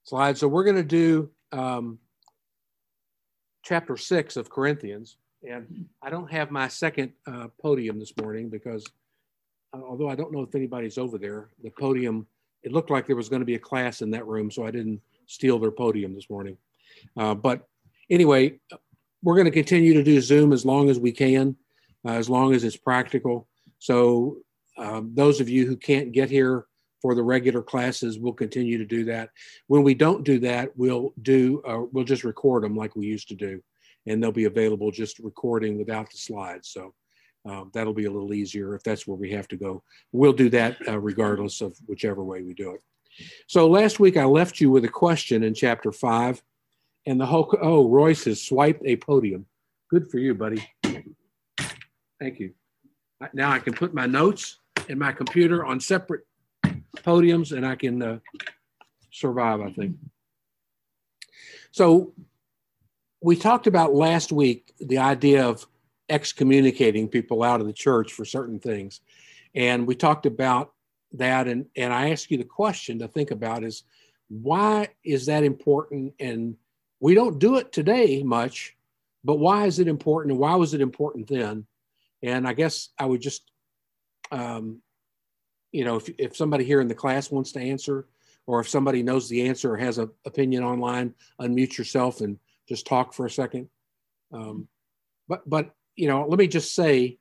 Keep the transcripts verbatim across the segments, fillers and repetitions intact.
slide. So we're going to do um, chapter six of Corinthians. And I don't have my second uh, podium this morning because uh, although I don't know if anybody's over there, the podium, it looked like there was going to be a class in that room, so I didn't steal their podium this morning. Uh, but anyway, we're going to continue to do Zoom as long as we can, uh, as long as it's practical. So um, those of you who can't get here for the regular classes, we'll continue to do that. When we don't do that, we'll do, uh, we'll just record them like we used to do, and they'll be available just recording without the slides. So um, that'll be a little easier if that's where we have to go. We'll do that uh, regardless of whichever way we do it. So last week I left you with a question in chapter five, and the whole, oh, Royce has swiped a podium. Good for you, buddy. Thank you. Now I can put my notes in my computer on separate podiums, and I can uh, survive, I think. So we talked about last week the idea of excommunicating people out of the church for certain things. And we talked about that, and, and I asked you the question to think about is, why is that important? And we don't do it today much, but why is it important, and why was it important then? And I guess I would just, um, you know, if, if somebody here in the class wants to answer, or if somebody knows the answer or has an opinion online, unmute yourself and just talk for a second. Um, but, but, you know, let me just say,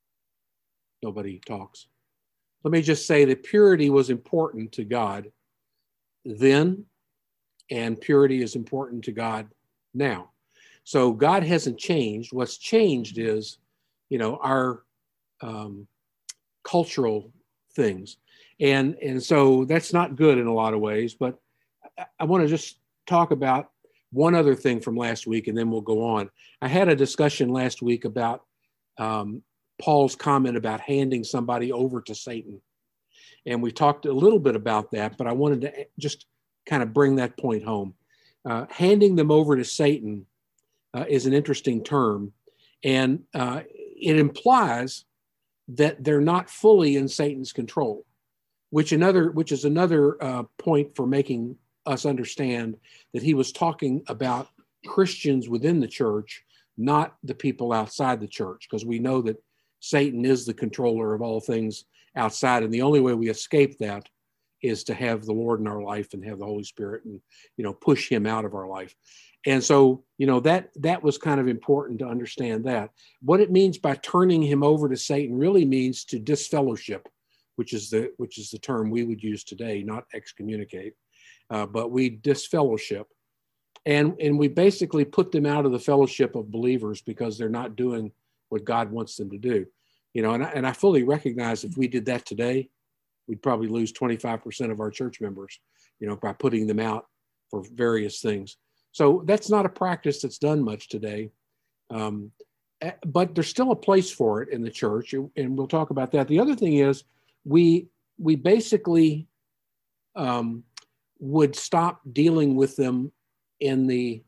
nobody talks. Let me just say that purity was important to God then, and purity is important to God now. So God hasn't changed. What's changed is, you know, our um, cultural things. And, and so that's not good in a lot of ways, but I, I want to just talk about one other thing from last week, and then we'll go on. I had a discussion last week about um, Paul's comment about handing somebody over to Satan. And we talked a little bit about that, but I wanted to just kind of bring that point home. Uh, handing them over to Satan uh, is an interesting term, and uh, it implies that they're not fully in Satan's control, which another, which is another uh, point for making us understand that he was talking about Christians within the church, not the people outside the church, because we know that Satan is the controller of all things outside, and the only way we escape that is to have the Lord in our life and have the Holy Spirit and, you know, push him out of our life. And so, you know, that that was kind of important to understand that. What it means by turning him over to Satan really means to disfellowship, which is the which is the term we would use today, not excommunicate, uh, but we disfellowship. And, and we basically put them out of the fellowship of believers because they're not doing what God wants them to do. You know, and I, and I fully recognize if we did that today, we'd probably lose twenty-five percent of our church members, you know, by putting them out for various things. So that's not a practice that's done much today. Um, but there's still a place for it in the church, and we'll talk about that. The other thing is we we basically um, would stop dealing with them in the,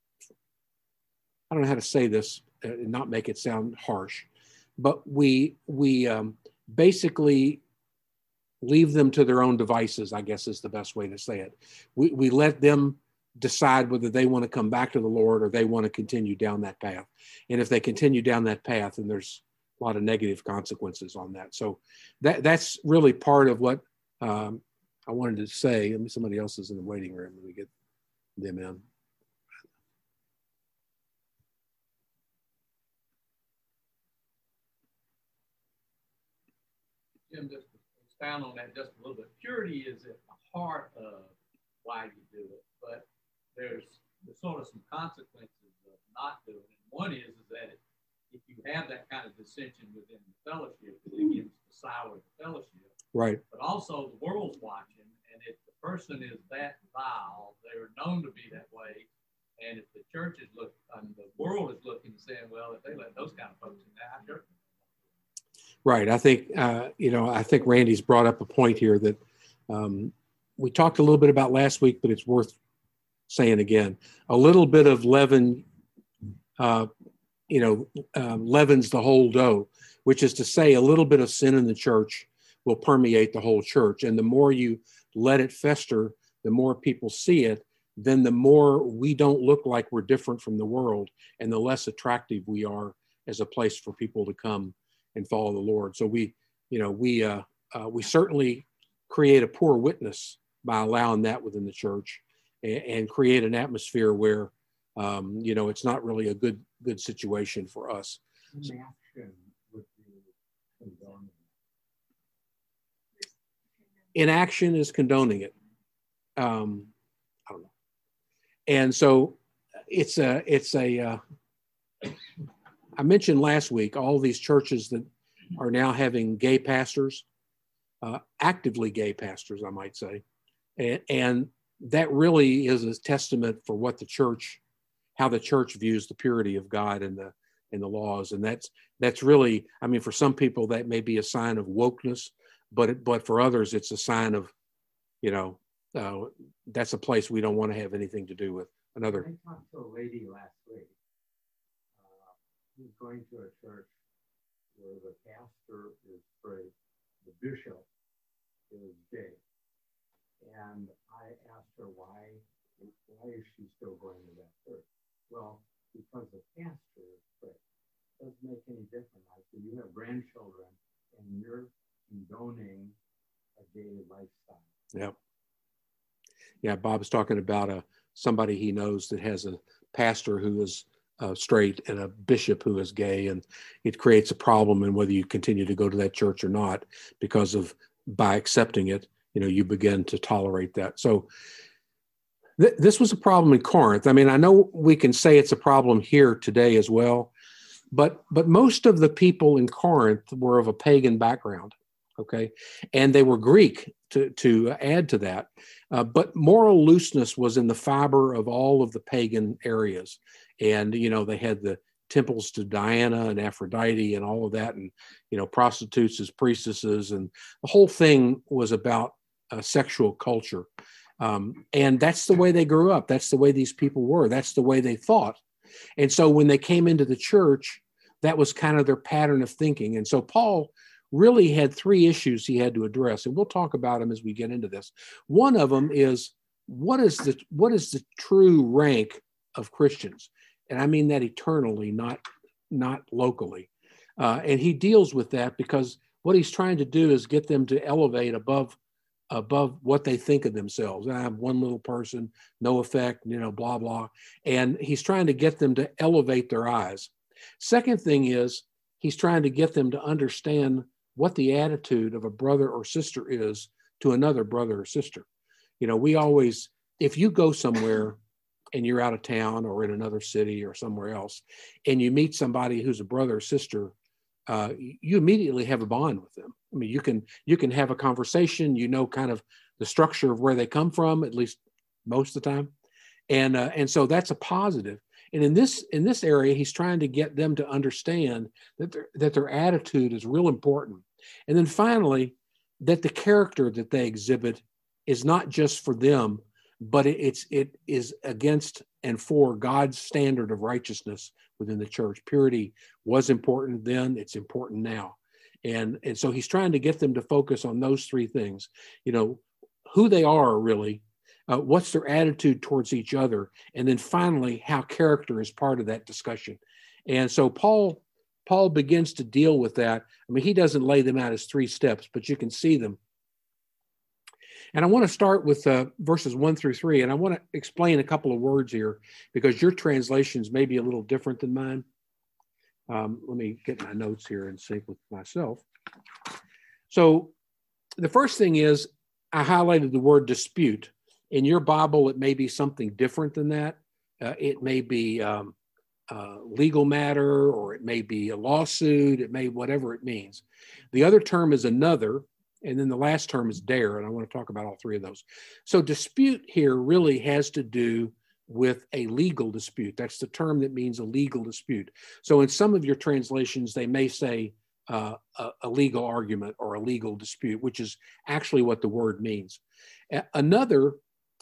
I don't know how to say this and not make it sound harsh, but we we um, basically leave them to their own devices, I guess is the best way to say it. We, we let them decide whether they want to come back to the Lord or they want to continue down that path. And if they continue down that path, then there's a lot of negative consequences on that. So that that's really part of what um, I wanted to say. Somebody else is in the waiting room. Let me get them in. Jim, just expound on that just a little bit. Purity is at the heart of why you do it, but there's, there's sort of some consequences of not doing it. One is, is that if you have that kind of dissension within the fellowship, it begins to sour the fellowship. Right. But also the world's watching, and if the person is that vile, they're known to be that way. And if the church is looking, um, the world is looking and saying, well, if they let those kind of folks in there, our church. Right. I think, uh, you know, I think Randy's brought up a point here that um, we talked a little bit about last week, but it's worth saying again. A little bit of leaven, uh, you know, uh, leavens the whole dough, which is to say a little bit of sin in the church will permeate the whole church. And the more you let it fester, the more people see it, then the more we don't look like we're different from the world, and the less attractive we are as a place for people to come and follow the Lord. So we, you know, we uh, uh, we certainly create a poor witness by allowing that within the church, and, and create an atmosphere where, um, you know, it's not really a good good situation for us. Inaction would be condoning. Inaction is condoning it. Um, I don't know. And so it's a, it's a, uh, I mentioned last week, all these churches that are now having gay pastors, uh, actively gay pastors, I might say. And, and that really is a testament for what the church, how the church views the purity of God and the, and the laws. And that's, that's really, I mean, for some people that may be a sign of wokeness, but, it, but for others, it's a sign of, you know, uh, that's a place we don't want to have anything to do with. Another. I talked to a lady last week. Uh, who's going to a church where the pastor is straight, the bishop is gay. And I asked her why, why is she still going to that church? Well, because the pastor is straight. It doesn't make any difference. I said, you have grandchildren and you're condoning a gay lifestyle. Yep. Yeah, Bob's talking about a somebody he knows that has a pastor who is uh, straight and a bishop who is gay, and it creates a problem in whether you continue to go to that church or not, because of by accepting it, you know, you begin to tolerate that. So th- this was a problem in Corinth. I mean, I know we can say it's a problem here today as well, but but most of the people in Corinth were of a pagan background. Okay, and they were Greek to, to add to that. Uh, but moral looseness was in the fiber of all of the pagan areas. And, you know, they had the temples to Diana and Aphrodite and all of that, and, you know, prostitutes as priestesses. And the whole thing was about uh, sexual culture. Um, and that's the way they grew up. That's the way these people were. That's the way they thought. And so when they came into the church, that was kind of their pattern of thinking. And so Paul really had three issues he had to address, and we'll talk about them as we get into this. One of them is, what is the what is the true rank of Christians? And I mean that eternally, not, not locally. Uh, and he deals with that because what he's trying to do is get them to elevate above, above what they think of themselves. I have one little person, no effect, you know, blah, blah. And he's trying to get them to elevate their eyes. Second thing is, he's trying to get them to understand what the attitude of a brother or sister is to another brother or sister. You know, we always, if you go somewhere and you're out of town or in another city or somewhere else, and you meet somebody who's a brother or sister, uh, you immediately have a bond with them. I mean, you can, you can have a conversation, you know, kind of the structure of where they come from, at least most of the time. And, uh, and so that's a positive. And in this in this area, he's trying to get them to understand that their, that their attitude is real important. And then finally, that the character that they exhibit is not just for them, but it, it's it is against and for God's standard of righteousness within the church. Purity was important then; it's important now. And and so he's trying to get them to focus on those three things. You know, who they are really. Uh, what's their attitude towards each other? And then finally, how character is part of that discussion. And so Paul, Paul begins to deal with that. I mean, he doesn't lay them out as three steps, but you can see them. And I want to start with uh, verses one through three. And I want to explain a couple of words here because your translations may be a little different than mine. Um, let me get my notes here in sync with myself. So the first thing is, I highlighted the word dispute. In your Bible, it may be something different than that. Uh, it may be um, a legal matter, or it may be a lawsuit. It may, whatever it means. The other term is another, and then the last term is dare, and I want to talk about all three of those. So dispute here really has to do with a legal dispute. That's the term that means a legal dispute. So in some of your translations, they may say uh, a, a legal argument or a legal dispute, which is actually what the word means. A- another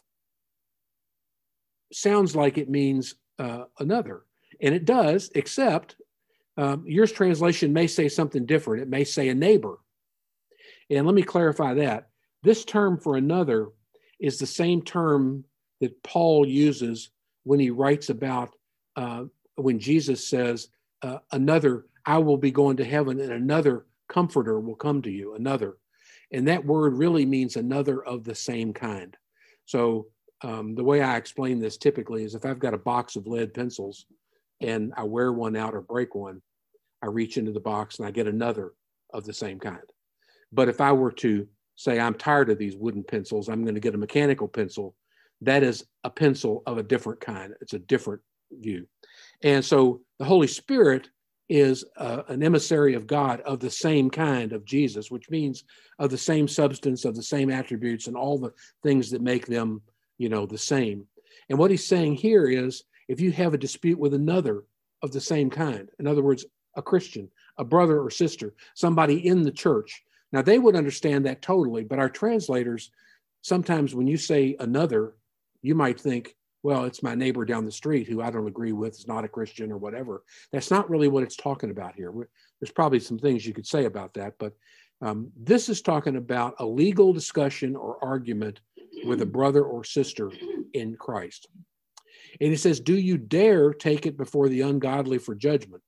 sounds like it means uh, another, and it does, except um, yours translation may say something different. It may say a neighbor. And let me clarify that. This term for another is the same term that Paul uses when he writes about uh, when Jesus says, uh, another, I will be going to heaven and another comforter will come to you, another. And that word really means another of the same kind. So um, the way I explain this typically is if I've got a box of lead pencils and I wear one out or break one, I reach into the box and I get another of the same kind. But if I were to say, I'm tired of these wooden pencils, I'm going to get a mechanical pencil, that is a pencil of a different kind. It's a different view. And so the Holy Spirit is uh, an emissary of God of the same kind of Jesus, which means of the same substance, of the same attributes, and all the things that make them, you know, the same. And what he's saying here is, if you have a dispute with another of the same kind, in other words, a Christian, a brother or sister, somebody in the church, now they would understand that totally, but our translators, sometimes when you say another, you might think, well, it's my neighbor down the street who I don't agree with, is not a Christian or whatever. That's not really what it's talking about here. There's probably some things you could say about that, but um, this is talking about a legal discussion or argument with a brother or sister in Christ. And it says, do you dare take it before the ungodly for judgment?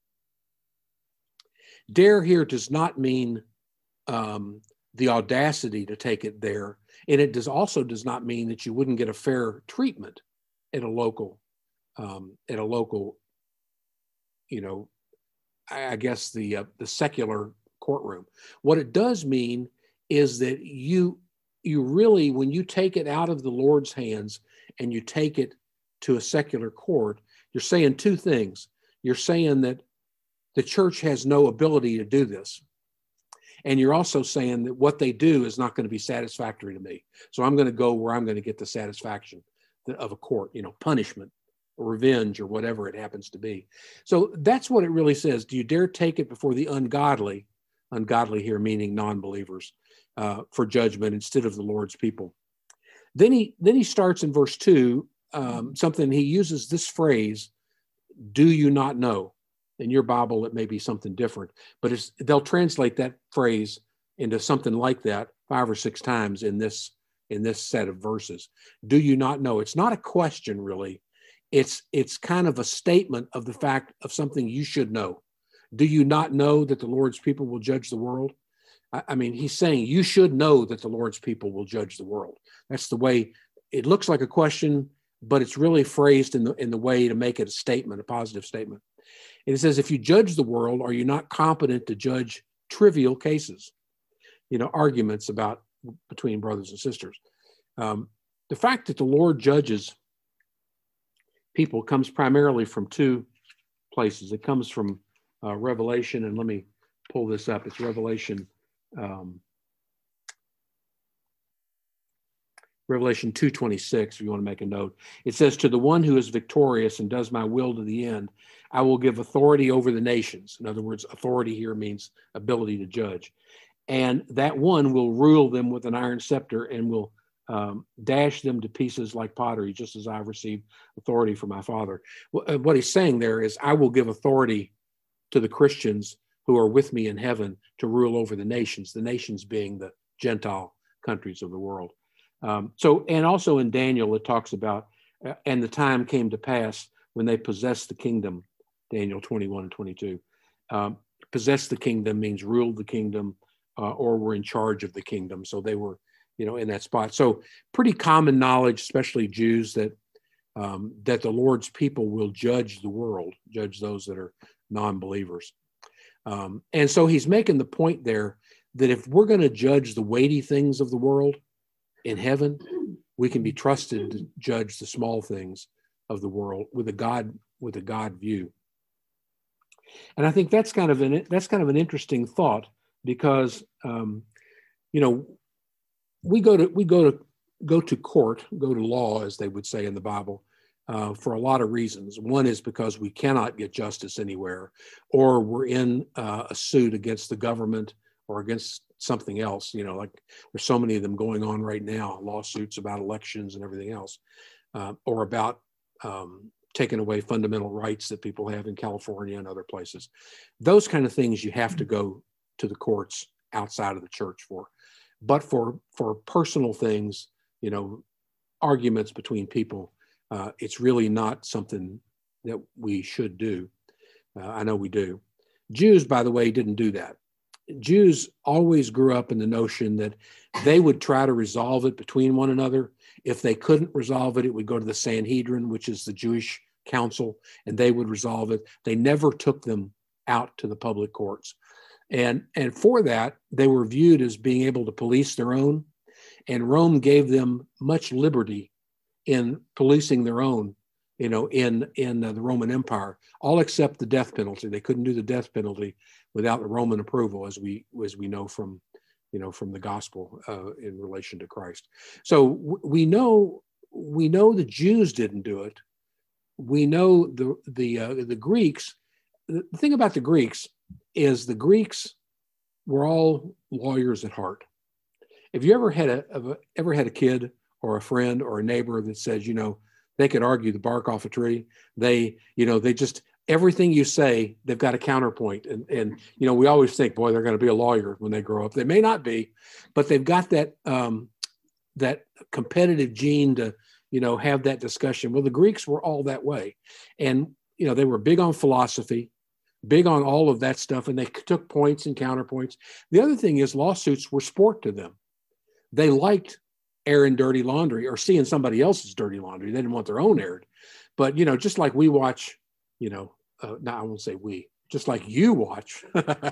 Dare here does not mean um, the audacity to take it there. And it does also does not mean that you wouldn't get a fair treatment at a local, um, at a local, you know, I, I guess the uh, the secular courtroom. What it does mean is that you you really, when you take it out of the Lord's hands and you take it to a secular court, you're saying two things. You're saying that the church has no ability to do this. And you're also saying that what they do is not going to be satisfactory to me. So I'm going to go where I'm going to get the satisfaction of a court, you know, punishment or revenge or whatever it happens to be. So that's what it really says. Do you dare take it before the ungodly, ungodly here meaning non-believers, uh, for judgment instead of the Lord's people? Then he, then he starts in verse two, um, something, he uses this phrase, do you not know? In your Bible, it may be something different, but it's, they'll translate that phrase into something like that five or six times in this, in this set of verses. Do you not know? It's not a question, really. It's, it's kind of a statement of the fact of something you should know. Do you not know that the Lord's people will judge the world? I, I mean, he's saying you should know that the Lord's people will judge the world. That's the way it looks like a question, but it's really phrased in the, in the way to make it a statement, a positive statement. And it says, if you judge the world, are you not competent to judge trivial cases? You know, arguments about between brothers and sisters. Um, the fact that the Lord judges people comes primarily from two places. It comes from uh, Revelation, and let me pull this up. It's Revelation, um, Revelation two twenty-six, if you want to make a note. It says, to the one who is victorious and does my will to the end, I will give authority over the nations. In other words, authority here means ability to judge. And that one will rule them with an iron scepter and will um, dash them to pieces like pottery, just as I've received authority from my Father. What he's saying there is, I will give authority to the Christians who are with me in heaven to rule over the nations, the nations being the Gentile countries of the world. Um, so, and also in Daniel, it talks about, uh, and the time came to pass when they possessed the kingdom, Daniel twenty-one and twenty-two. Um, possessed the kingdom means ruled the kingdom, uh, or were in charge of the kingdom. So they were, you know, in that spot. So pretty common knowledge, especially Jews, that um, that the Lord's people will judge the world, judge those that are non-believers. Um, and so he's making the point there that if we're going to judge the weighty things of the world in heaven, we can be trusted to judge the small things of the world with a God, with a God view. And I think that's kind of an, that's kind of an interesting thought, because, um, you know, we go to, we go to, go to court, go to law, as they would say in the Bible, uh, for a lot of reasons. One is because we cannot get justice anywhere, or we're in uh, a suit against the government or against something else, you know, like there's so many of them going on right now, lawsuits about elections and everything else, uh, or about um, taking away fundamental rights that people have in California and other places. Those kind of things you have to go to the courts outside of the church for. But for, for personal things, you know, arguments between people, uh, it's really not something that we should do. Uh, I know we do. Jews, by the way, didn't do that. Jews always grew up in the notion that they would try to resolve it between one another. If they couldn't resolve it, it would go to the Sanhedrin, which is the Jewish council, and they would resolve it. They never took them out to the public courts. And, and for that, they were viewed as being able to police their own. And Rome gave them much liberty in policing their own, you know, in, in uh, the Roman Empire, all except the death penalty. They couldn't do the death penalty without the Roman approval, as we, as we know from, you know, from the gospel uh, in relation to Christ. So w- we know, we know the Jews didn't do it. We know the, the, uh, the Greeks. The thing about the Greeks is the Greeks were all lawyers at heart. Have you ever had a, ever had a kid or a friend or a neighbor that says, you know, they could argue the bark off a tree? They, you know, they just, everything you say, they've got a counterpoint. And, and you know, we always think, boy, they're going to be a lawyer when they grow up. They may not be, but they've got that, um, that competitive gene to, you know, have that discussion. Well, the Greeks were all that way. And, you know, they were big on philosophy, big on all of that stuff. And they took points and counterpoints. The other thing is lawsuits were sport to them. They liked airing dirty laundry or seeing somebody else's dirty laundry. They didn't want their own aired. But, you know, just like we watch, you know, uh, no, I won't say we, just like you watch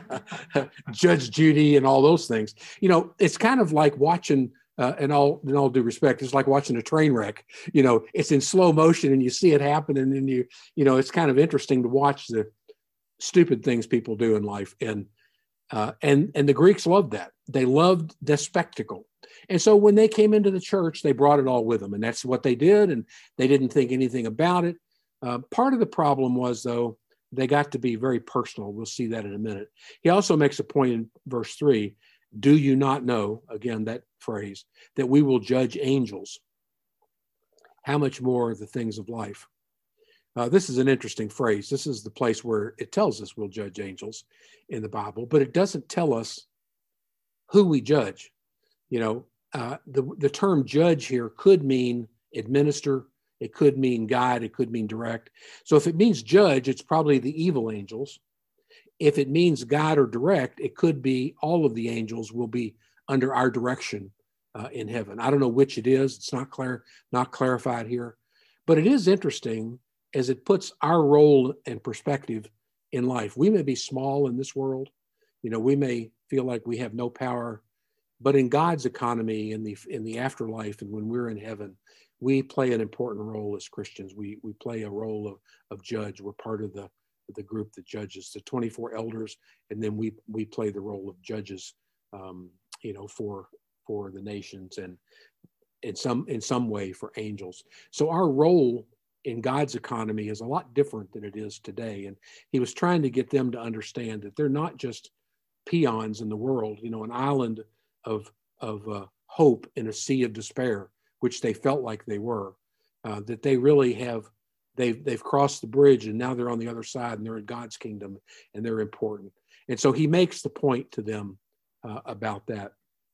Judge Judy and all those things, you know, it's kind of like watching, uh, in all, in all due respect, it's like watching a train wreck. You know, it's in slow motion and you see it happen. And then you, you know, it's kind of interesting to watch the stupid things people do in life. And, uh, and, and the Greeks loved that. They loved the spectacle. And so when they came into the church, they brought it all with them. And that's what they did. And they didn't think anything about it. Uh, part of the problem was, though, they got to be very personal. We'll see that in a minute. He also makes a point in verse three. Do you not know, again, that phrase, that we will judge angels? How much more the things of life? Uh, this is an interesting phrase. This is the place where it tells us we'll judge angels in the Bible, but it doesn't tell us who we judge. You know, uh, the, the term judge here could mean administer. It could mean guide. It could mean direct. So if it means judge, it's probably the evil angels. If it means guide or direct, it could be all of the angels will be under our direction uh, in heaven. I don't know which it is. It's not clear, not clarified here. But it is interesting as it puts our role and perspective in life. We may be small in this world. You know, we may feel like we have no power. But in God's economy, in the in the afterlife, and when we're in heaven, we play an important role as Christians. We we play a role of, of judge. We're part of the the group that judges, the twenty-four elders, and then we we play the role of judges, um, you know, for for the nations and in some in some way for angels. So our role in God's economy is a lot different than it is today. And he was trying to get them to understand that they're not just peons in the world, you know, an island of of uh, hope in a sea of despair, which they felt like they were, uh, that they really have, they've, they've crossed the bridge and now they're on the other side and they're in God's kingdom and they're important. And so he makes the point to them uh, about that.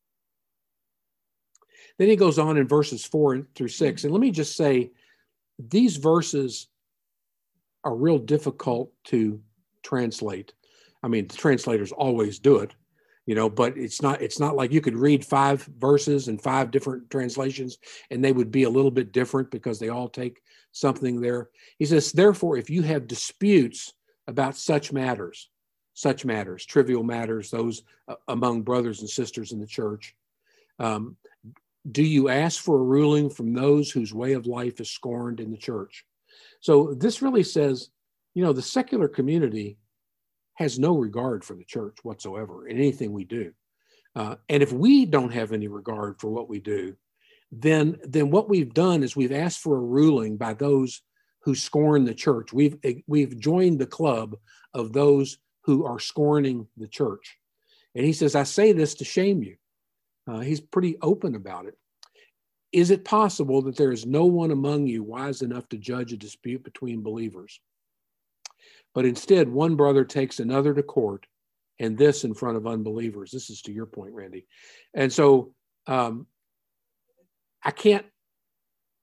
Then he goes on in verses four through six. And let me just say, these verses are real difficult to translate. I mean, the translators always do it. You know, but it's not, it's not like you could read five verses in five different translations and they would be a little bit different because they all take something there. He says, therefore, if you have disputes about such matters, such matters, trivial matters, those uh, among brothers and sisters in the church, um, do you ask for a ruling from those whose way of life is scorned in the church? So this really says, you know, the secular community has no regard for the church whatsoever in anything we do. Uh, and if we don't have any regard for what we do, then, then what we've done is we've asked for a ruling by those who scorn the church. We've, we've joined the club of those who are scorning the church. And he says, I say this to shame you. Uh, he's pretty open about it. Is it possible that there is no one among you wise enough to judge a dispute between believers? But instead, one brother takes another to court, and this in front of unbelievers. This is to your point, Randy. And so um, I can't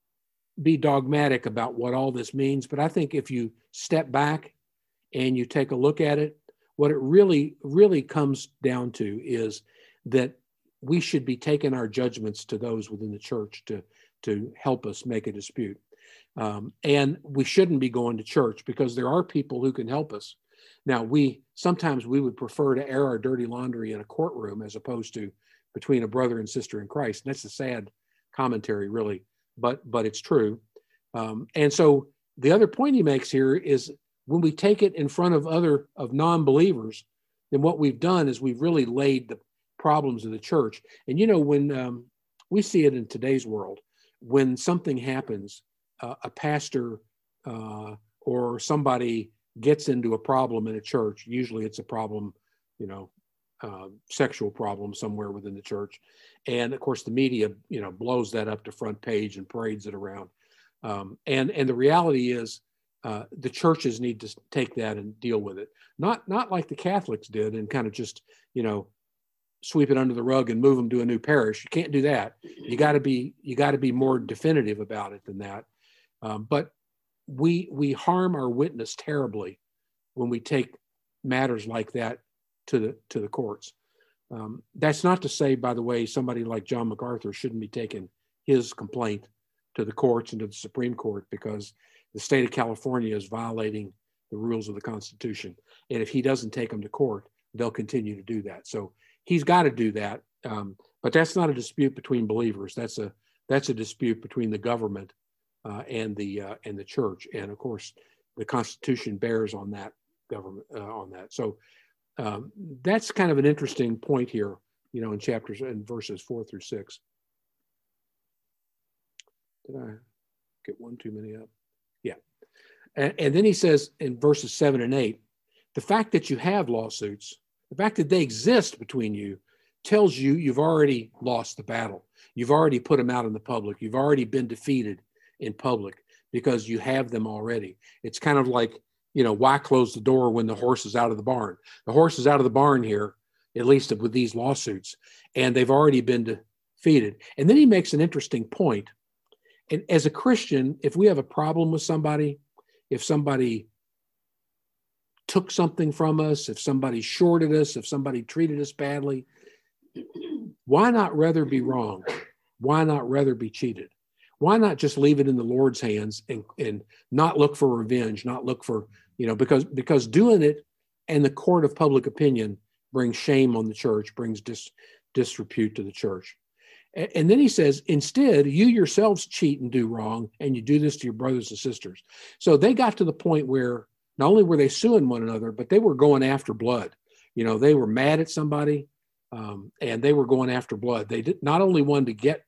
be dogmatic about what all this means, but I think if you step back and you take a look at it, what it really, really comes down to is that we should be taking our judgments to those within the church to, to help us make a dispute. Um, and we shouldn't be going to church because there are people who can help us. Now, we sometimes we would prefer to air our dirty laundry in a courtroom as opposed to between a brother and sister in Christ. And that's a sad commentary, really, but but it's true. Um, and so the other point he makes here is when we take it in front of other of non-believers, then what we've done is we've really laid the problems of the church. And you know, when um, we see it in today's world, when something happens, uh, a pastor uh, or somebody gets into a problem in a church, usually it's a problem, you know, uh, sexual problem somewhere within the church. And of course, the media, you know, blows that up to front page and parades it around. Um, and, and the reality is uh, the churches need to take that and deal with it. Not, not like the Catholics did and kind of just, you know, sweep it under the rug and move them to a new parish. You can't do that. You got to be, you got to be more definitive about it than that. Um, but we, we harm our witness terribly when we take matters like that to the, to the courts. Um, that's not to say, by the way, somebody like John MacArthur shouldn't be taking his complaint to the courts and to the Supreme Court because the state of California is violating the rules of the Constitution. And if he doesn't take them to court, they'll continue to do that. So he's got to do that. Um, but that's not a dispute between believers. That's a, that's a dispute between the government uh, and the, uh, and the church. And of course, the Constitution bears on that government, uh, on that. So um, that's kind of an interesting point here, you know, in chapters and verses four through six. Did I get one too many up? Yeah. And, and then he says in verses seven and eight, the fact that you have lawsuits, the fact that they exist between you tells you you've already lost the battle. You've already put them out in the public. You've already been defeated in public because you have them already. It's kind of like, you know, why close the door when the horse is out of the barn? The horse is out of the barn here, at least with these lawsuits, and they've already been defeated. And then he makes an interesting point. And as a Christian, if we have a problem with somebody, if somebody took something from us, if somebody shorted us, if somebody treated us badly, why not rather be wrong? Why not rather be cheated? Why not just leave it in the Lord's hands and, and not look for revenge, not look for, you know, because, because doing it in the court of public opinion brings shame on the church, brings dis, disrepute to the church. And, and then he says, instead, you yourselves cheat and do wrong, and you do this to your brothers and sisters. So they got to the point where not only were they suing one another, but they were going after blood. You know, they were mad at somebody, um, and they were going after blood. They did not only wanted to get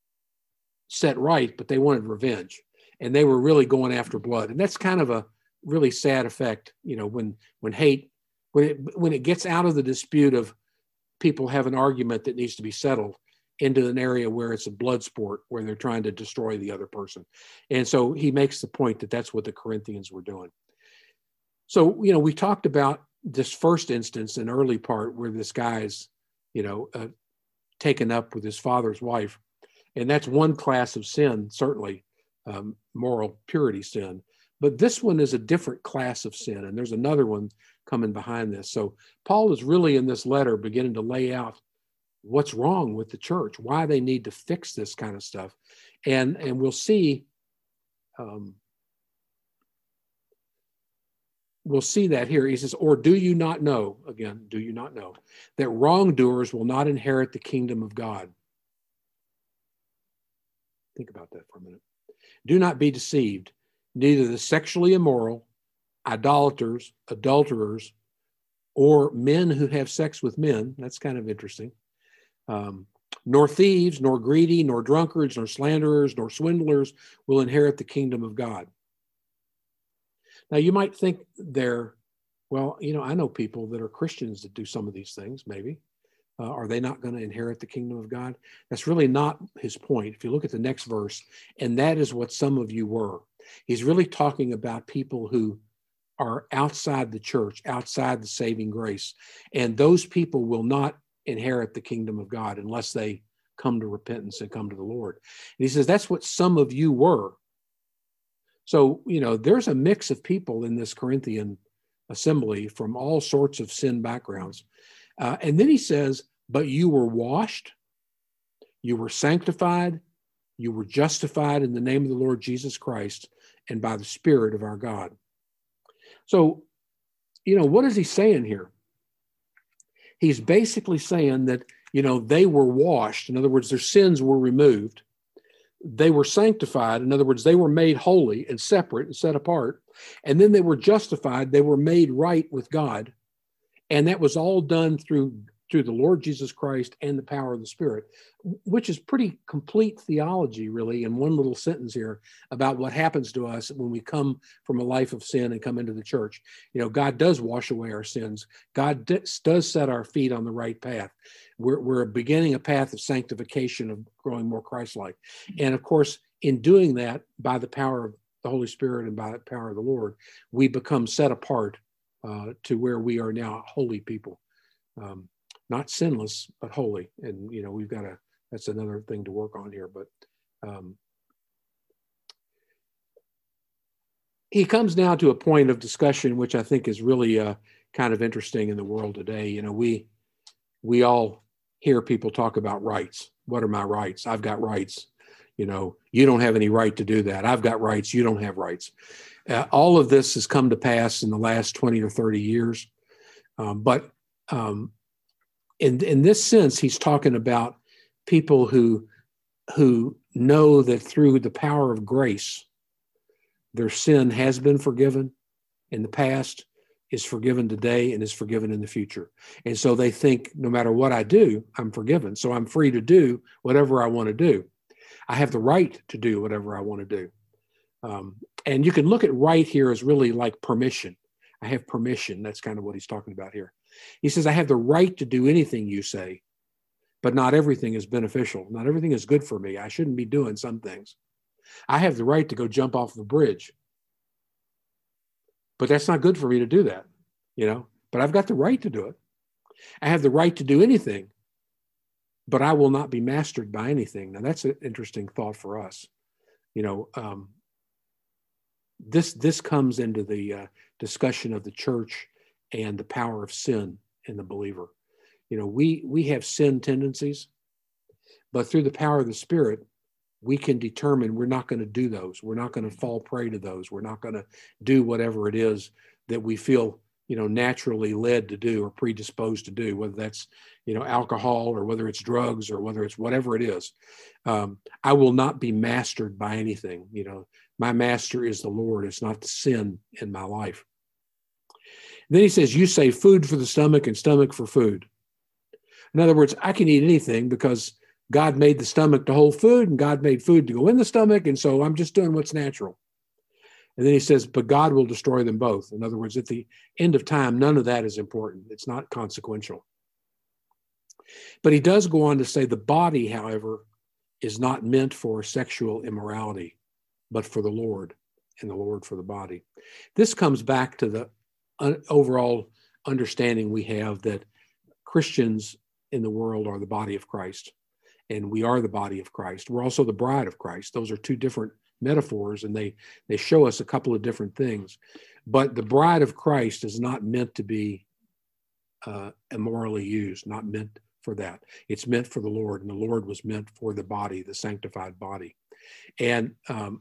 set right, but they wanted revenge, and they were really going after blood. And that's kind of a really sad effect, you know, when when hate, when it when it gets out of the dispute of people have an argument that needs to be settled into an area where it's a blood sport, where they're trying to destroy the other person. And so he makes the point that that's what the Corinthians were doing. So, you know, we talked about this first instance, an early part where this guy's, you know, uh, taken up with his father's wife. And that's one class of sin, certainly um, moral purity sin. But this one is a different class of sin. And there's another one coming behind this. So Paul is really in this letter beginning to lay out what's wrong with the church, why they need to fix this kind of stuff. And, and we'll see, um, we'll see that here. He says, or do you not know, again, do you not know that wrongdoers will not inherit the kingdom of God? Think about that for a minute. Do not be deceived. Neither the sexually immoral, idolaters, adulterers, or men who have sex with men, that's kind of interesting, um, nor thieves, nor greedy, nor drunkards, nor slanderers, nor swindlers will inherit the kingdom of God. Now, you might think they're, well, you know, I know people that are Christians that do some of these things, maybe. Uh, are they not going to inherit the kingdom of God? That's really not his point. If you look at the next verse, and that is what some of you were. He's really talking about people who are outside the church, outside the saving grace. And those people will not inherit the kingdom of God unless they come to repentance and come to the Lord. And he says, that's what some of you were. So, you know, there's a mix of people in this Corinthian assembly from all sorts of sin backgrounds. Uh, and then he says, but you were washed, you were sanctified, you were justified in the name of the Lord Jesus Christ and by the Spirit of our God. So, you know, what is he saying here? He's basically saying that, you know, they were washed. In other words, their sins were removed. They were sanctified. In other words, they were made holy and separate and set apart. And then they were justified. They were made right with God. And that was all done through, through the Lord Jesus Christ and the power of the Spirit, which is pretty complete theology, really, in one little sentence here about what happens to us when we come from a life of sin and come into the church. You know, God does wash away our sins. God does set our feet on the right path. We're, we're beginning a path of sanctification, of growing more Christ-like. And of course, in doing that, by the power of the Holy Spirit and by the power of the Lord, we become set apart uh, to where we are now holy people. Um, not sinless, but holy. And, you know, we've got to, that's another thing to work on here. But um, he comes now to a point of discussion, which I think is really uh, kind of interesting in the world today. You know, we, we all hear people talk about rights. What are my rights? I've got rights. You know, you don't have any right to do that. I've got rights. You don't have rights. Uh, all of this has come to pass in the last twenty or thirty years. Um, but um, in, in this sense, he's talking about people who, who know that through the power of grace, their sin has been forgiven in the past, is forgiven today, and is forgiven in the future. And so they think no matter what I do, I'm forgiven. So I'm free to do whatever I want to do. I have the right to do whatever I want to do. Um, and you can look at right here as really like permission. I have permission. That's kind of what he's talking about here. He says, I have the right to do anything you say, but not everything is beneficial. Not everything is good for me. I shouldn't be doing some things. I have the right to go jump off the bridge, but that's not good for me to do that, you know, but I've got the right to do it. I have the right to do anything, but I will not be mastered by anything. Now that's an interesting thought for us. You know, um, this, this comes into the uh, discussion of the church and the power of sin in the believer. You know, we, we have sin tendencies, but through the power of the Spirit, we can determine we're not going to do those. We're not going to fall prey to those. We're not going to do whatever it is that we feel, you know, naturally led to do or predisposed to do, whether that's, you know, alcohol or whether it's drugs or whether it's whatever it is. Um, I will not be mastered by anything. You know, my master is the Lord. It's not the sin in my life. Then he says, you say food for the stomach and stomach for food. In other words, I can eat anything because God made the stomach to hold food and God made food to go in the stomach. And so I'm just doing what's natural. And then he says, but God will destroy them both. In other words, at the end of time, none of that is important. It's not consequential. But he does go on to say the body, however, is not meant for sexual immorality, but for the Lord, and the Lord for the body. This comes back to the overall understanding we have that Christians in the world are the body of Christ. And we are the body of Christ. We're also the bride of Christ. Those are two different metaphors, and they, they show us a couple of different things. But the bride of Christ is not meant to be uh, immorally used, not meant for that. It's meant for the Lord, and the Lord was meant for the body, the sanctified body. And um,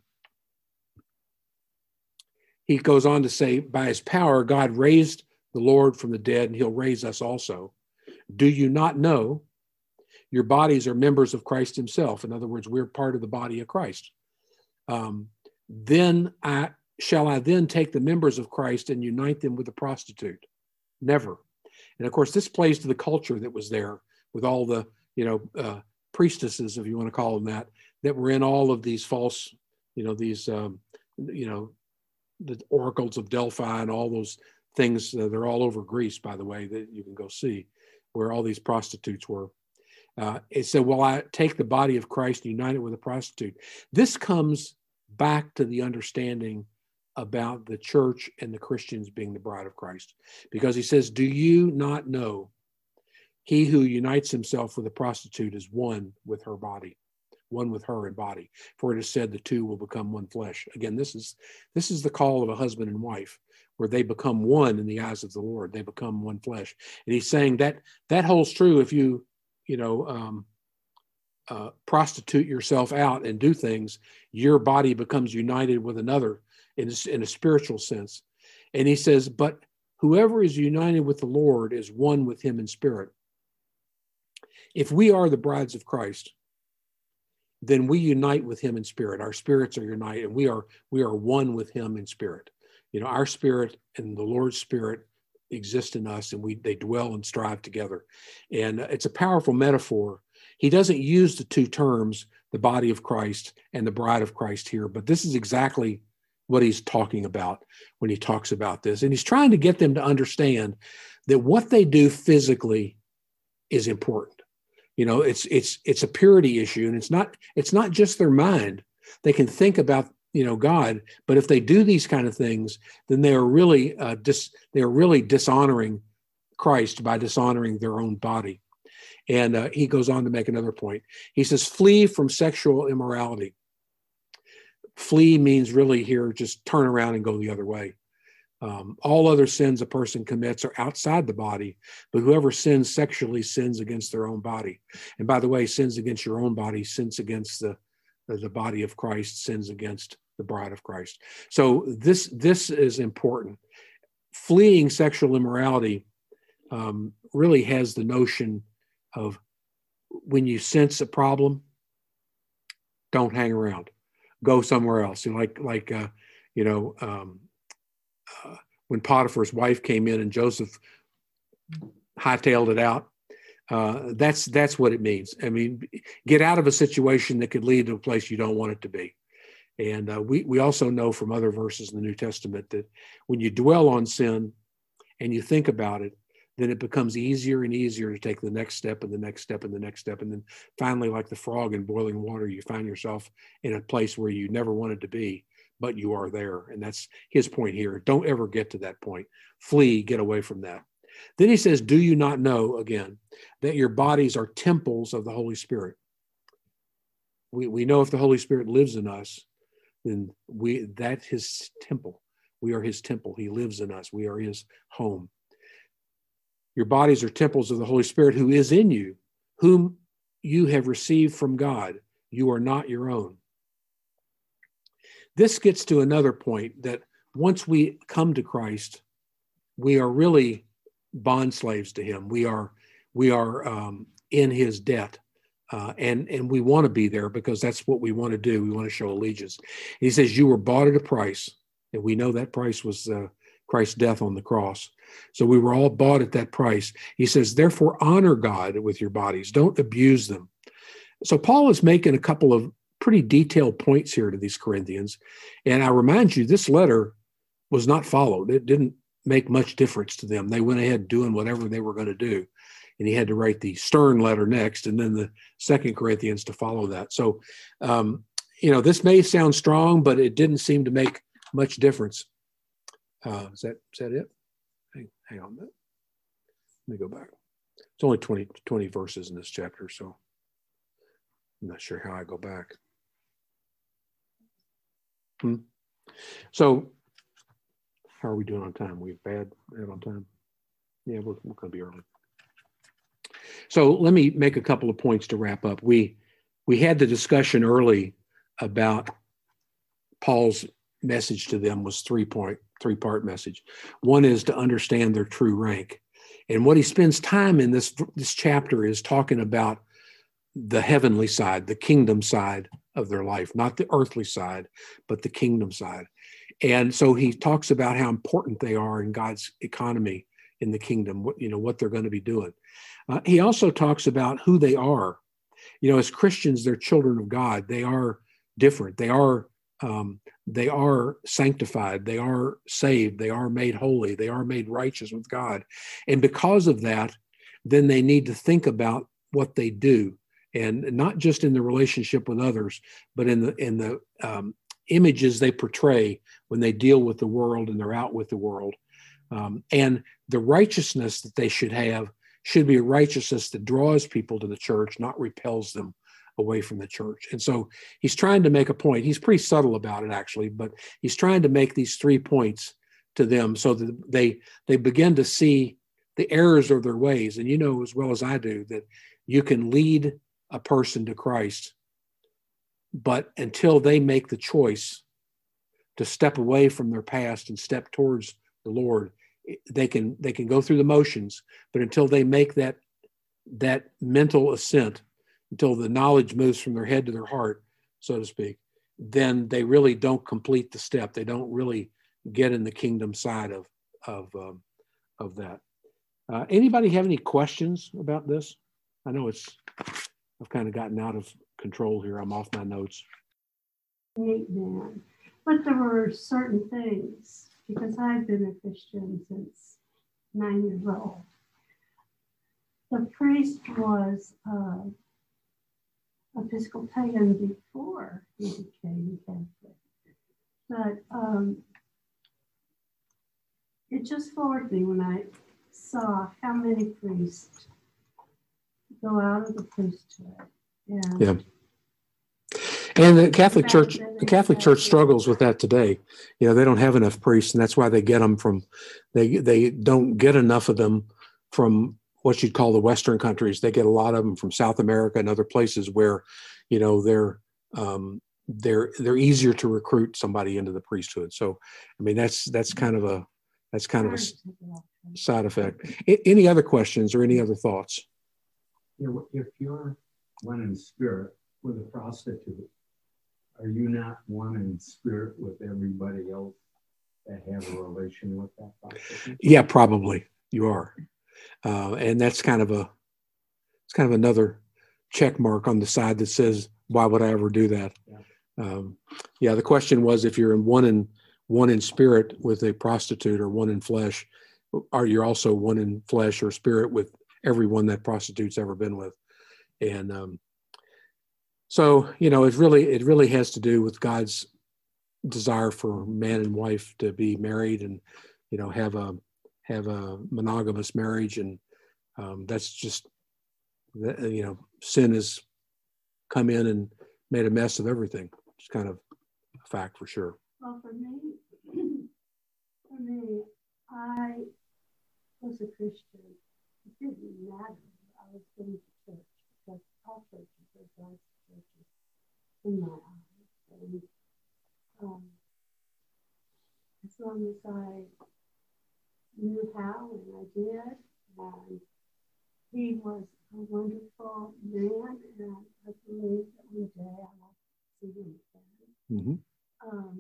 he goes on to say, by his power, God raised the Lord from the dead, and he'll raise us also. Do you not know your bodies are members of Christ himself? In other words, we're part of the body of Christ. Um, then I shall I then take the members of Christ and unite them with a prostitute? Never. And of course, this plays to the culture that was there with all the, you know, uh, priestesses, if you want to call them that, that were in all of these false, you know, these, um, you know, the oracles of Delphi and all those things. Uh, they're all over Greece, by the way, that you can go see where all these prostitutes were. Uh, it said, well, I take the body of Christ and unite it with a prostitute. This comes back to the understanding about the church and the Christians being the bride of Christ. Because he says, do you not know he who unites himself with a prostitute is one with her body? one with her in body. For it is said, the two will become one flesh. Again, this is this is the call of a husband and wife, where they become one in the eyes of the Lord. They become one flesh. And he's saying that that holds true if you, you know, um, uh, prostitute yourself out and do things, your body becomes united with another in, in a spiritual sense. And he says, but whoever is united with the Lord is one with him in spirit. If we are the brides of Christ, then we unite with him in spirit. Our spirits are united, and we are we are one with him in spirit. You know, our spirit and the Lord's spirit exist in us, and we they dwell and strive together. And it's a powerful metaphor. He doesn't use the two terms, the body of Christ and the bride of Christ here, but this is exactly what he's talking about when he talks about this. And he's trying to get them to understand that what they do physically is important. You know, it's it's it's a purity issue, and it's not it's not just their mind. They can think about, you know, God, but if they do these kind of things, then they are really uh, dis, they are really dishonoring Christ by dishonoring their own body. And uh, he goes on to make another point. He says, flee from sexual immorality. Flee means really here, just turn around and go the other way. Um, all other sins a person commits are outside the body, but whoever sins sexually sins against their own body. And by the way, sins against your own body, sins against the, the body of Christ, sins against the bride of Christ. So this, this is important. Fleeing sexual immorality um, really has the notion of when you sense a problem, don't hang around, go somewhere else. You know, like, like, uh, you know, um, uh, when Potiphar's wife came in and Joseph hightailed it out, uh, that's, that's what it means. I mean, get out of a situation that could lead to a place you don't want it to be. And uh, we, we also know from other verses in the New Testament that when you dwell on sin and you think about it, then it becomes easier and easier to take the next step and the next step and the next step. And then finally, like the frog in boiling water, you find yourself in a place where you never wanted to be, but you are there. And that's his point here. Don't ever get to that point. Flee, get away from that. Then he says, do you not know, again, that your bodies are temples of the Holy Spirit? We, we know if the Holy Spirit lives in us, then we that's his temple. We are his temple. He lives in us. We are his home. Your bodies are temples of the Holy Spirit who is in you, whom you have received from God. You are not your own. This gets to another point, that once we come to Christ, we are really bond slaves to him. We are we are um, in his debt, uh, and, and we want to be there because that's what we want to do. We want to show allegiance. He says, you were bought at a price, and we know that price was uh, Christ's death on the cross. So we were all bought at that price. He says, therefore, honor God with your bodies. Don't abuse them. So Paul is making a couple of pretty detailed points here to these Corinthians. And I remind you, this letter was not followed. It didn't make much difference to them. They went ahead doing whatever they were going to do. And he had to write the stern letter next, and then the Second Corinthians to follow that. So, um, you know, this may sound strong, but it didn't seem to make much difference. Uh, is that is that it? Hang, hang on a minute. Let me go back. It's only twenty, twenty verses in this chapter, so I'm not sure how I go back. Hmm. So, how are we doing on time? We bad, bad on time? Yeah, we're, we're going to be early. So let me make a couple of points to wrap up. We we had the discussion early about Paul's message to them was three point three part message. One is to understand their true rank, and what he spends time in this this chapter is talking about the heavenly side, the kingdom side of their life, not the earthly side, but the kingdom side. And so he talks about how important they are in God's economy in the kingdom, what, you know, what they're going to be doing. Uh, he also talks about who they are. You know, as Christians, they're children of God. They are different. They are um, they are sanctified. They are saved. They are made holy. They are made righteous with God. And because of that, then they need to think about what they do, and not just in the relationship with others, but in the in the um, images they portray when they deal with the world and they're out with the world. Um, and the righteousness that they should have should be a righteousness that draws people to the church, not repels them away from the church. And so he's trying to make a point. He's pretty subtle about it, actually, but he's trying to make these three points to them so that they they begin to see the errors of their ways. And you know as well as I do that you can lead a person to Christ, but until they make the choice to step away from their past and step towards the Lord, they can they can go through the motions, but until they make that that mental assent, until the knowledge moves from their head to their heart, so to speak, then they really don't complete the step. They don't really get in the kingdom side of of um, of that. Uh, anybody have any questions about this? I know it's I've kind of gotten out of control here. I'm off my notes. Amen. But there were certain things, because I've been a Christian since nine years old. The priest was uh, Episcopalian before he became Catholic. But um, it just floored me when I saw how many priests go out of the priesthood. And yeah. And the Catholic Church, the Catholic Church struggles with that today. You know, they don't have enough priests, and that's why they get them from, they they don't get enough of them from what you'd call the Western countries. They get a lot of them from South America and other places where, you know, they're um, they're they're easier to recruit somebody into the priesthood. So, I mean, that's that's kind of a that's kind of a side effect. I, any other questions or any other thoughts? Yeah, if you're one in spirit with a prostitute, are you not one in spirit with everybody else that have a relation with that prostitute? Yeah, probably you are, uh, and that's kind of a it's kind of another check mark on the side that says, "Why would I ever do that?" Yeah. Um, yeah, the question was if you're in one in one in spirit with a prostitute or one in flesh, are you also one in flesh or spirit with everyone that prostitute's ever been with? And um, so, you know, it really it really has to do with God's desire for man and wife to be married and, you know, have a have a monogamous marriage, and um, that's just, you know, sin has come in and made a mess of everything. It's kind of a fact for sure. Well, for me, for me, I was a Christian. It didn't matter. I was going to church because all churches are God's churches in my eyes. And um, as long as I knew how and I did, and he was a wonderful man, and I believe that one day I'll see him again. Mm-hmm. Um,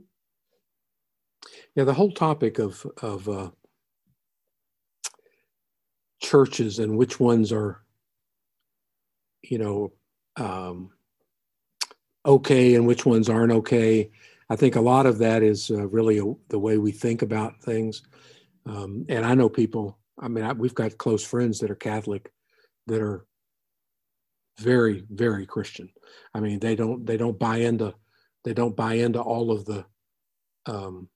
yeah, the whole topic of of uh, churches and which ones are, you know, um, okay and which ones aren't okay. I think a lot of that is uh, really a, the way we think about things. Um, and I know people, I mean, I, we've got close friends that are Catholic that are very, very Christian. I mean, they don't, they don't buy into, they don't buy into all of the, um,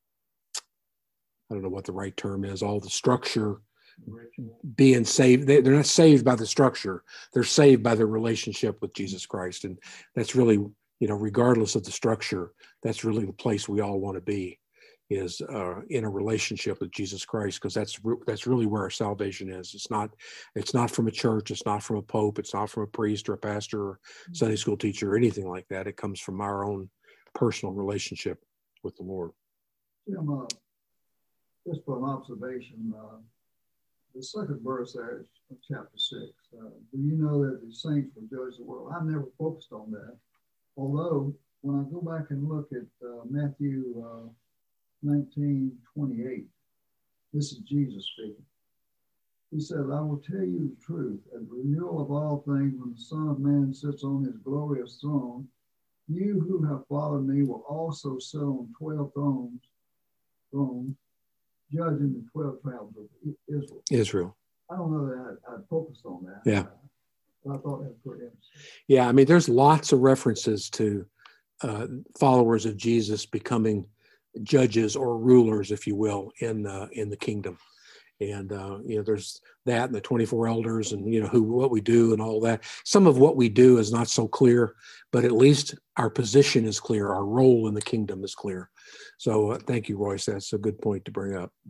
I don't know what the right term is, all the structure, being saved. They, they're not saved by the structure. They're saved by their relationship with Jesus Christ. And that's really, you know, regardless of the structure, that's really the place we all want to be, is uh, in a relationship with Jesus Christ, because that's re- that's really where our salvation is. It's not it's not from a church. It's not from a pope. It's not from a priest or a pastor or Sunday school teacher or anything like that. It comes from our own personal relationship with the Lord. Jim, uh, just for an observation, uh, the second verse there is chapter six. Uh, do you know that the saints will judge the world? I've never focused on that. Although, when I go back and look at uh, Matthew uh, nineteen twenty-eight, this is Jesus speaking. He said, I will tell you the truth. At the renewal of all things, when the Son of Man sits on his glorious throne, you who have followed me will also sit on twelve thrones, thrones judging the twelve tribes of Israel. Israel. I don't know that I, I focused on that. Yeah. Uh, but I thought that was pretty interesting. Yeah, I mean, there's lots of references to uh, followers of Jesus becoming judges or rulers, if you will, in uh, in the kingdom. And, uh, you know, there's that and the twenty-four elders and, you know, who, what we do and all that. Some of what we do is not so clear, but at least our position is clear. Our role in the kingdom is clear. So uh, thank you, Royce. That's a good point to bring up.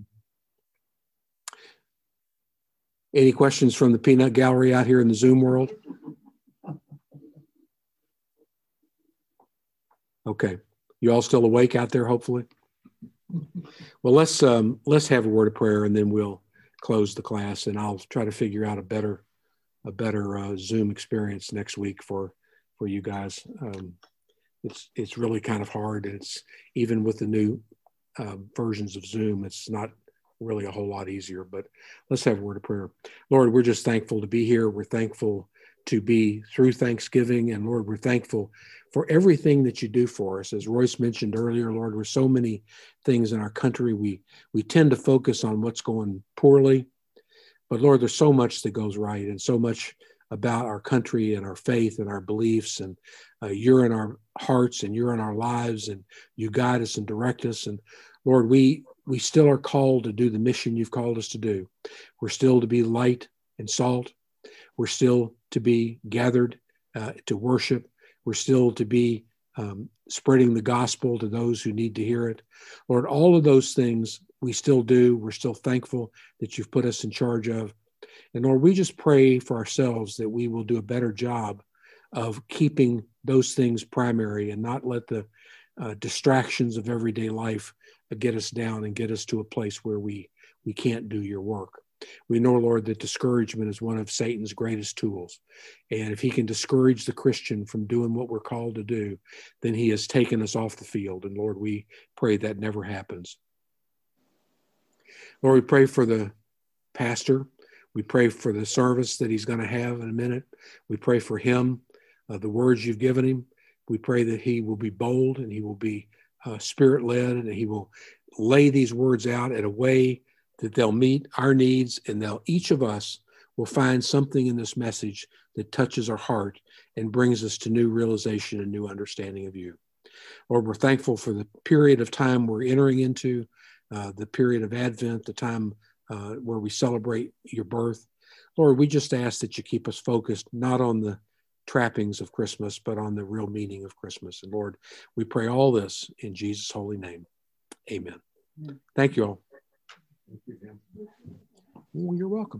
Any questions from the peanut gallery out here in the Zoom world? Okay. You all still awake out there, hopefully? Well, let's um, let's have a word of prayer, and then we'll close the class, and I'll try to figure out a better a better uh, Zoom experience next week for for you guys. Um, it's it's really kind of hard, and it's even with the new uh, versions of Zoom, it's not really a whole lot easier. But let's have a word of prayer. Lord, we're just thankful to be here. We're thankful to be through Thanksgiving, and Lord, we're thankful for everything that you do for us. As Royce mentioned earlier, Lord, there's so many things in our country. We we tend to focus on what's going poorly, but Lord, there's so much that goes right, and so much about our country and our faith and our beliefs, and uh, you're in our hearts and you're in our lives, and you guide us and direct us. And Lord, we we still are called to do the mission you've called us to do. We're still to be light and salt. We're still to be gathered uh, to worship. We're still to be um, spreading the gospel to those who need to hear it. Lord, all of those things we still do. We're still thankful that you've put us in charge of. And Lord, we just pray for ourselves that we will do a better job of keeping those things primary and not let the uh, distractions of everyday life uh, get us down and get us to a place where we, we can't do your work. We know, Lord, that discouragement is one of Satan's greatest tools. And if he can discourage the Christian from doing what we're called to do, then he has taken us off the field. And Lord, we pray that never happens. Lord, we pray for the pastor. We pray for the service that he's going to have in a minute. We pray for him, uh, the words you've given him. We pray that he will be bold and he will be uh, spirit-led, and he will lay these words out in a way that they'll meet our needs, and they'll, each of us will find something in this message that touches our heart and brings us to new realization and new understanding of you. Lord, we're thankful for the period of time we're entering into, uh, the period of Advent, the time uh, where we celebrate your birth. Lord, we just ask that you keep us focused not on the trappings of Christmas, but on the real meaning of Christmas. And Lord, we pray all this in Jesus' holy name. Amen. Thank you all. Thank you, Jim. Well, you're welcome.